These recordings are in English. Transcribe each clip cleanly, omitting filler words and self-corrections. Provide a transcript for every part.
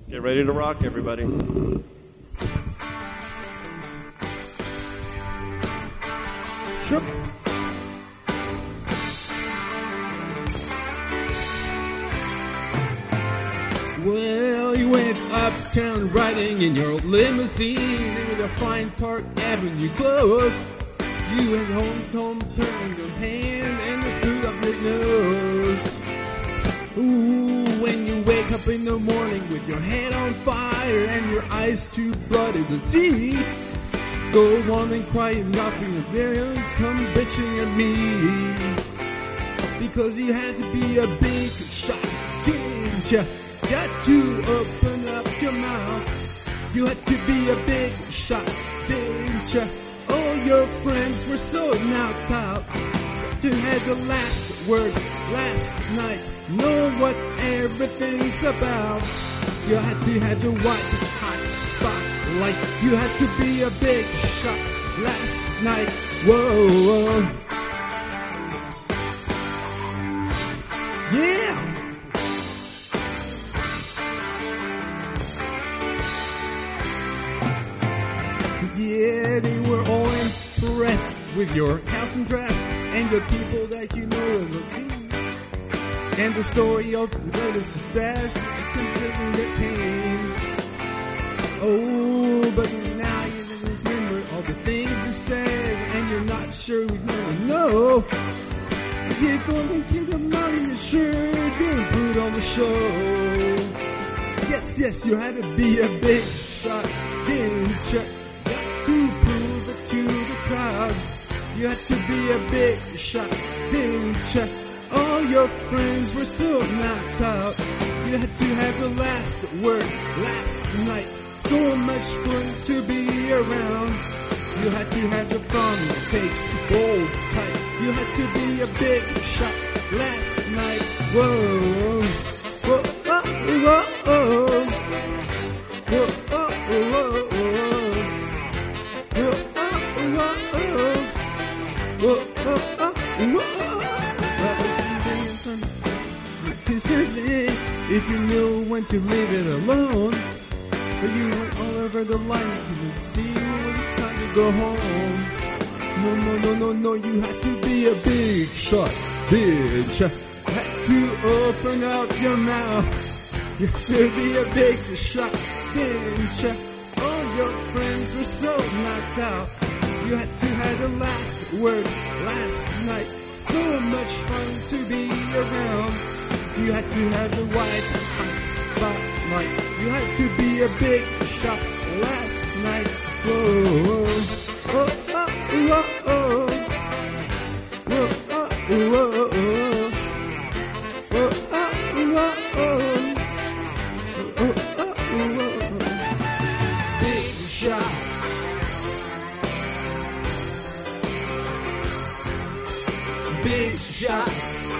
Get ready to rock, everybody. Sure. Well, you went uptown riding in your limousine and with a fine Park Avenue clothes. You had home in your hand and a screwed up your nose. Ooh, when you wake up in the morning with your head on fire and your eyes too bloody to see, go on and cry and nothing will come bitching at me. Because you had to be a big shot, didn't you? Got to open up your mouth. You had to be a big shot, didn't you? All your friends were so knocked out. You had the last word last night. Know what everything's about. You had to have the white hot spotlight. You had to be a big shot last night. Whoa, whoa. Yeah. Yeah, they were all impressed with your house and dress and your people that you know of the king. And the story of greatest success can get pain. Oh, but now you remember all the things you said, and you're not sure we know. You're gonna get the money you sure did put on the show. Yes, you had to be a big shot, didn't you? Got to prove it to the crowd. You had to be a big shot, didn't you? All your friends were so knocked out. You had to have the last word last night. So much fun to be around. You had to have the front page bold tight. You had to be a big shot last night. Whoa, whoa, oh, whoa, oh, whoa, oh, whoa, whoa, whoa, whoa. If you knew when to leave it alone, but you went all over the line, you couldn't see when it's time to go home. No, you had to be a big shot, bitch. Had to open up your mouth. You had to be a big shot, bitch. All your friends were so knocked out. You had to have the last word last night. So much fun to be around. You had to have the white hot spotlight. You had to be a big shot last night. Whoa, oh, oh, oh, oh, whoa, oh, oh, oh, big shot. Big shot.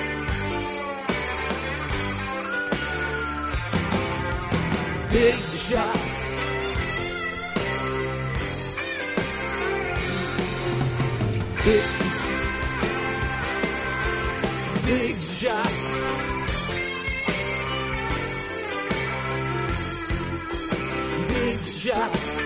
Big shot. Big shot. Big shot.